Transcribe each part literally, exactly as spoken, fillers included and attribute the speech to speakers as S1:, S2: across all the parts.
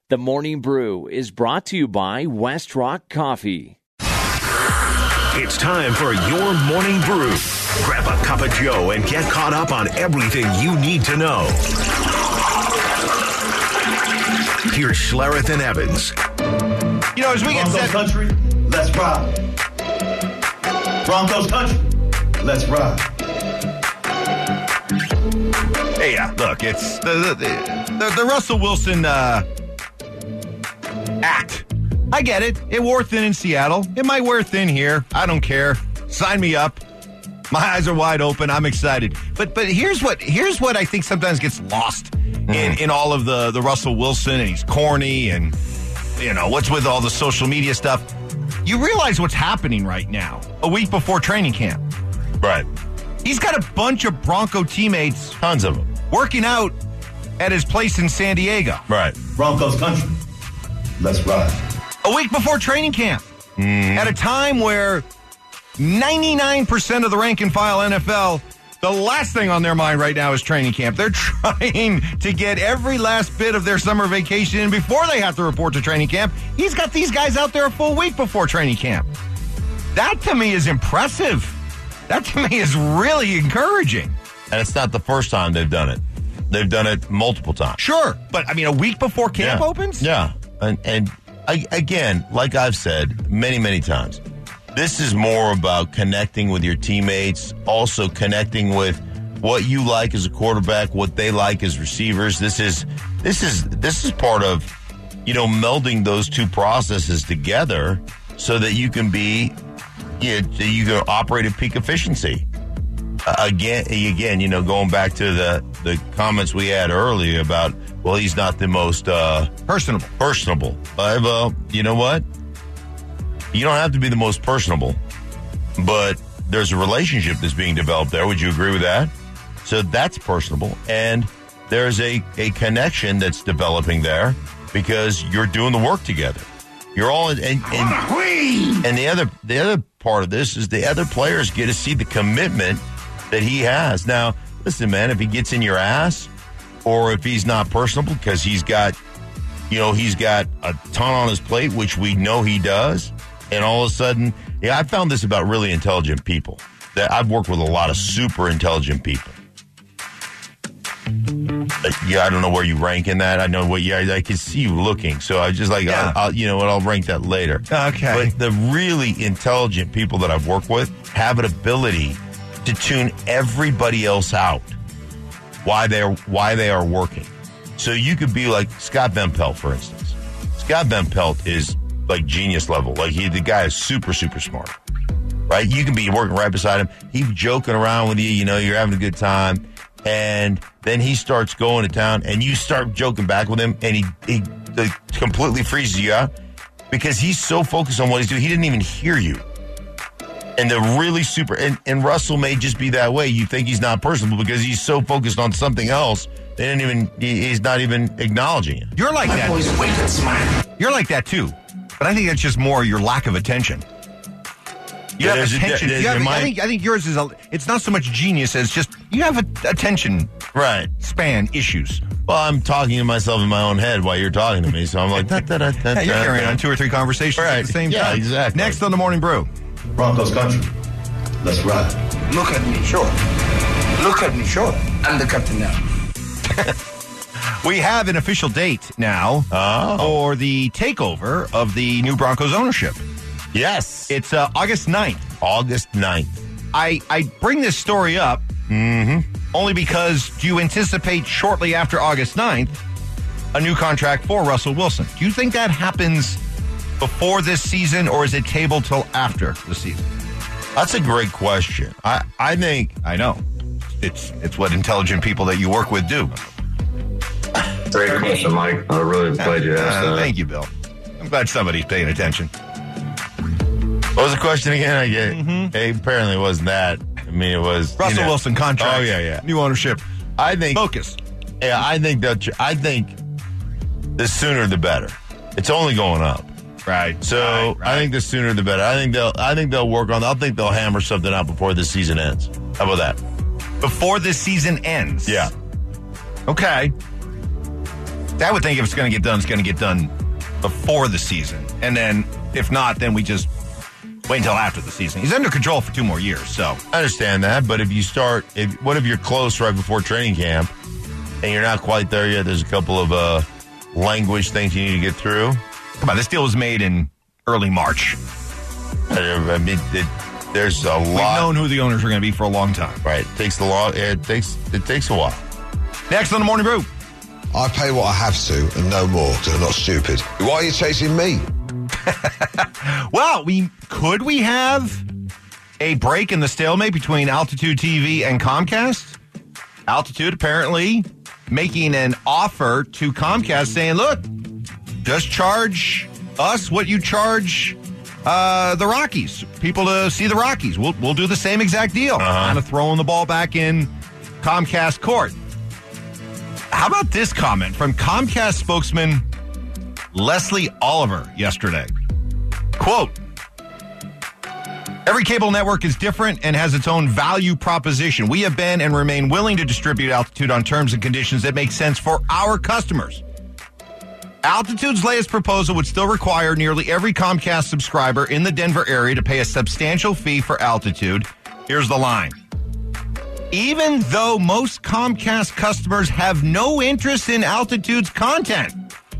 S1: The Morning Brew is brought to you by West Rock Coffee.
S2: It's time for your Morning Brew. Grab a cup of Joe and get caught up on everything you need to know. Here's Schlereth and Evans.
S3: You know, as we get
S4: Broncos
S3: set...
S4: country, let's ride. Broncos country, let's ride.
S3: Hey, yeah, look, it's the the, the, the Russell Wilson uh, act. I get it. It wore thin in Seattle. It might wear thin here. I don't care. Sign me up. My eyes are wide open. I'm excited. But but here's what here's what I think sometimes gets lost mm. in, in all of the, the Russell Wilson, and he's corny, and you know what's with all the social media stuff. You realize what's happening right now, a week before training camp.
S5: Right.
S3: He's got a bunch of Bronco teammates,
S5: tons of them,
S3: working out at his place in San Diego.
S5: Right.
S4: Broncos country, let's ride.
S3: A week before training camp, mm. at a time where ninety-nine percent of the rank and file N F L, the last thing on their mind right now is training camp. They're trying to get every last bit of their summer vacation in before they have to report to training camp. He's got these guys out there a full week before training camp. That to me is impressive. That to me is really encouraging.
S5: And it's not the first time they've done it. They've done it multiple times.
S3: Sure, but I mean, a week before camp
S5: yeah.
S3: opens?
S5: Yeah. And, and I, again, like I've said many, many times, this is more about connecting with your teammates, also connecting with what you like as a quarterback, what they like as receivers. This is this is this is part of, you know, melding those two processes together so that you can be you, you can operate at peak efficiency. Uh, again, again, you know, going back to the the comments we had earlier about, well, he's not the most uh,
S3: personable.
S5: Personable. Uh, well, you know what? You don't have to be the most personable, but there's a relationship that's being developed there. Would you agree with that? So that's personable, and there's a, a connection that's developing there because you're doing the work together. You're all in, and and, and the other the other part of this is the other players get to see the commitment that he has. Now, listen, man, if he gets in your ass, or if he's not personable because he's got, you know, he's got a ton on his plate, which we know he does. And all of a sudden, yeah, I found this about really intelligent people. That I've worked with a lot of super intelligent people. Uh, yeah, I don't know where you rank in that. I know what you. I, I can see you looking, so I just like,
S3: yeah.
S5: I'll, I'll, you know what? I'll rank that later.
S3: Okay.
S5: But the really intelligent people that I've worked with have an ability to tune everybody else out. Why they're why they are working. So you could be like Scott Van Pelt, for instance. Scott Van Pelt is like genius level. Like he, the guy is super, super smart, right? You can be working right beside him. He's joking around with you. You know, you're having a good time. And then he starts going to town and you start joking back with him and he, he like, completely freezes you out because he's so focused on what he's doing. He didn't even hear you. And they're really super, and, and Russell may just be that way. You think he's not personable because he's so focused on something else. They didn't even, he, he's not even acknowledging it.
S3: You're like
S4: My
S3: that.
S4: boy's wicked smart.
S3: You're like that too. But I think that's just more your lack of attention. You
S5: Yeah,
S3: have
S5: there's a-
S3: attention.
S5: there-
S3: you have,
S5: there might-
S3: I think I think yours is a, it's not so much genius as just you have a, attention
S5: Right.
S3: span issues.
S5: Well, I'm talking to myself in my own head while you're talking to me, so I'm like, da, da, da, da,
S3: Yeah, you're
S5: da,
S3: carrying
S5: da.
S3: on two or three conversations
S5: Right.
S3: at the same
S5: Yeah,
S3: time.
S5: exactly.
S3: Next on the Morning Brew.
S4: Broncos country, let's ride.
S6: Look at me, sure. Look at me, sure. I'm the captain now.
S3: We have an official date now
S5: Oh.
S3: for the takeover of the new Broncos ownership.
S5: Yes.
S3: It's uh, August ninth.
S5: August ninth.
S3: I, I bring this story up
S5: Mm-hmm.
S3: only because do you anticipate shortly after August ninth a new contract for Russell Wilson? Do you think that happens before this season or is it tabled till after the season?
S5: That's a great question. I, I think...
S3: I know. It's it's what intelligent people that you work with do.
S7: Great question, Mike. I'm really glad you asked
S3: Uh,
S7: that.
S3: thank you, Bill. I'm glad somebody's paying attention.
S5: What was the question again? I get.
S3: Mm-hmm.
S5: Hey, apparently it wasn't that. I mean, it was...
S3: Russell
S5: you know,
S3: Wilson contract.
S5: Oh, yeah, yeah.
S3: New ownership.
S5: I think...
S3: Focus.
S5: Yeah, I think that... I think the sooner the better. It's only going up.
S3: Right.
S5: So
S3: right, right.
S5: I think the sooner the better. I think they'll. I think they'll work on. I think they'll hammer something out before the season ends. How about that?
S3: Before this season ends.
S5: Yeah.
S3: Okay. I would think if it's going to get done, it's going to get done before the season. And then, if not, then we just wait until after the season. He's under control for two more years, so.
S5: I understand that, but if you start, if, what if you're close right before training camp and you're not quite there yet? There's a couple of uh, language things you need to get through.
S3: Come on, this deal was made in early March.
S5: I mean, it, there's a lot.
S3: We've known who the owners are going to be for a long time.
S5: Right. It takes the law. It takes, it takes a while.
S3: Next on the Morning Brew.
S8: I pay what I have to and no more because I'm not stupid. Why are you chasing me?
S3: Well, we could we have a break in the stalemate between Altitude T V and Comcast? Altitude apparently making an offer to Comcast saying, look, just charge us what you charge uh, the Rockies. People to see the Rockies. We'll, we'll do the same exact deal. Uh-huh. Kind of throwing the ball back in Comcast court. How about this comment from Comcast spokesman Leslie Oliver yesterday? Quote, every cable network is different and has its own value proposition. We have been and remain willing to distribute Altitude on terms and conditions that make sense for our customers. Altitude's latest proposal would still require nearly every Comcast subscriber in the Denver area to pay a substantial fee for Altitude. Here's the line. Even though most Comcast customers have no interest in Altitude's content.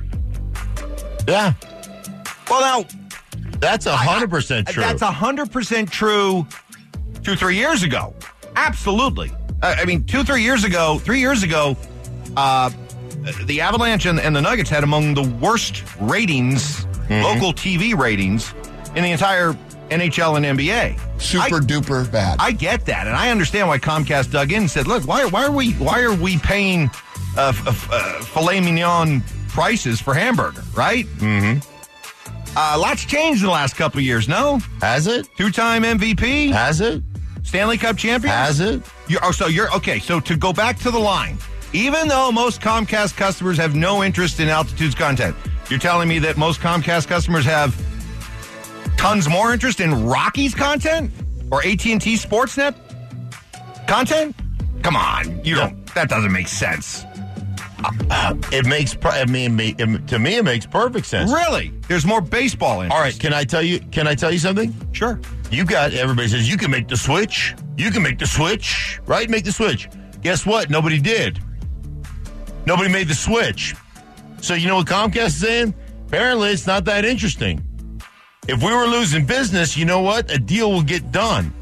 S5: Yeah.
S3: Well, now,
S5: that's one hundred percent true.
S3: That's one hundred percent true two, three years ago. Absolutely. I mean, two, three years ago, three years ago, uh, the Avalanche and, and the Nuggets had among the worst ratings, mm-hmm. local T V ratings, in the entire N H L and N B A.
S8: Super
S3: I,
S8: duper bad.
S3: I get that, and I understand why Comcast dug in and said, "Look, why, why are we why are we paying uh, f- uh, filet mignon prices for hamburger?" Right?
S5: Mm-hmm.
S3: Uh, lots changed in the last couple of years. No,
S5: has it?
S3: Two-time M V P.
S5: Has it?
S3: Stanley Cup champion.
S5: Has it?
S3: You're, oh, so you're okay. So to go back to the line, even though most Comcast customers have no interest in Altitude's content, you're telling me that most Comcast customers have tons more interest in Rockies content or A T and T Sportsnet content? Come on, you don't. That doesn't make sense.
S5: Uh, it makes. I mean, it, to me, it makes perfect sense.
S3: Really? There's more baseball interest.
S5: All right. Can I tell you? Can I tell you something?
S3: Sure.
S5: You got everybody says you can make the switch. You can make the switch, right? Make the switch. Guess what? Nobody did. Nobody made the switch. So you know what Comcast is saying? Apparently, it's not that interesting. If we were losing business, you know what? A deal will get done.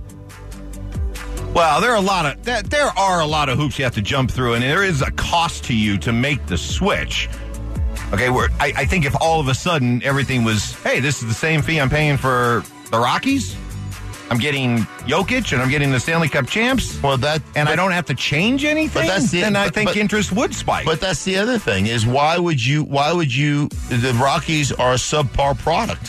S3: Well, there are a lot of there are a lot of hoops you have to jump through, and there is a cost to you to make the switch. Okay, where I, I think if all of a sudden everything was, hey, this is the same fee I'm paying for the Rockies, I'm getting Jokic and I'm getting the Stanley Cup champs.
S5: Well, that
S3: and
S5: but,
S3: I don't have to change anything.
S5: But that's the,
S3: then
S5: but,
S3: I think
S5: but,
S3: interest would spike.
S5: But that's the other thing is why would you? Why would you? The Rockies are a subpar product.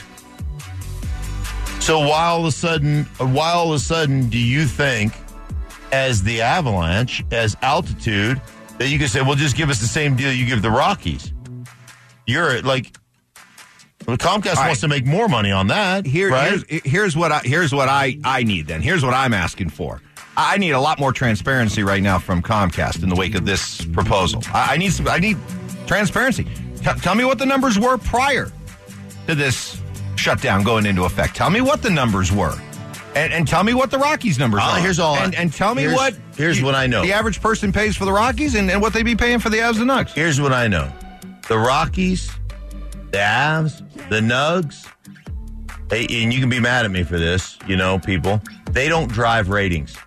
S5: So why all of a sudden? Why all of a sudden do you think? As the Avalanche, as Altitude, that you can say, well, just give us the same deal you give the Rockies. You're like, well, Comcast right. wants to make more money on that.
S3: Here,
S5: right?
S3: here's, here's what I here's what I, I need. Then here's what I'm asking for. I need a lot more transparency right now from Comcast in the wake of this proposal. I, I need some. I need transparency. T- tell me what the numbers were prior to this shutdown going into effect. Tell me what the numbers were. And, and tell me what the Rockies numbers
S5: uh,
S3: are.
S5: Here's all.
S3: And, and tell me
S5: here's,
S3: what.
S5: Here's
S3: you,
S5: what I know.
S3: The average person pays for the Rockies and, and what they be paying for the Avs and Nugs.
S5: Here's what I know. The Rockies, the Avs, the Nugs, they, and you can be mad at me for this, you know, people. They don't drive ratings.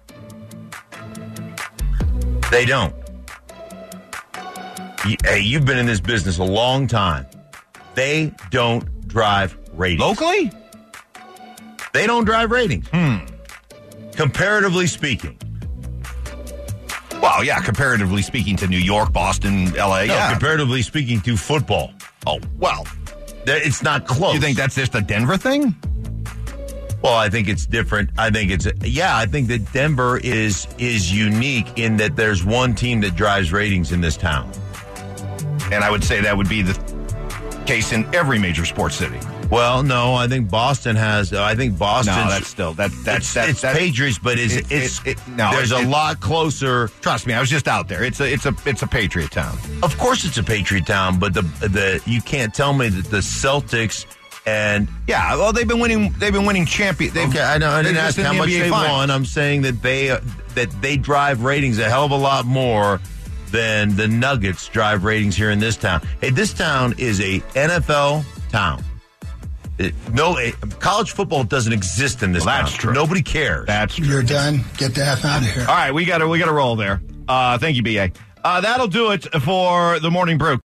S5: They don't. You, hey, you've been in this business a long time. They don't drive ratings.
S3: Locally?
S5: They don't drive ratings.
S3: Hmm.
S5: Comparatively speaking.
S3: Well, yeah, comparatively speaking to New York, Boston, L A.
S5: No,
S3: yeah.
S5: comparatively speaking to football.
S3: Oh, well.
S5: It's not close.
S3: You think that's just a Denver thing?
S5: Well, I think it's different. I think it's, yeah, I think that Denver is is unique in that there's one team that drives ratings in this town.
S3: And I would say that would be the case in every major sports city.
S5: Well, no, I think Boston has. I think Boston.
S3: No, that's still that that's
S5: it's,
S3: that's,
S5: it's
S3: that's
S5: Patriots, but it's
S3: it,
S5: it's
S3: it, it, no.
S5: There's
S3: it,
S5: a
S3: it,
S5: lot closer.
S3: Trust me, I was just out there. It's a it's a it's a Patriot town.
S5: Of course, it's a Patriot town, but the the you can't tell me that the Celtics and
S3: yeah, well, they've been winning. They've been winning champion.
S5: Okay, I know. I didn't ask how much they won. I'm saying that they uh, that they drive ratings a hell of a lot more than the Nuggets drive ratings here in this town. Hey, this town is a N F L town. It, no, it, college football doesn't exist in this
S3: well,
S5: town.
S3: That's true.
S5: Nobody cares.
S3: That's true.
S9: You're done. Get the F out of here.
S3: All right, we got to we got to roll there. Uh, thank you, B A. Uh, that'll do it for the Morning Brew.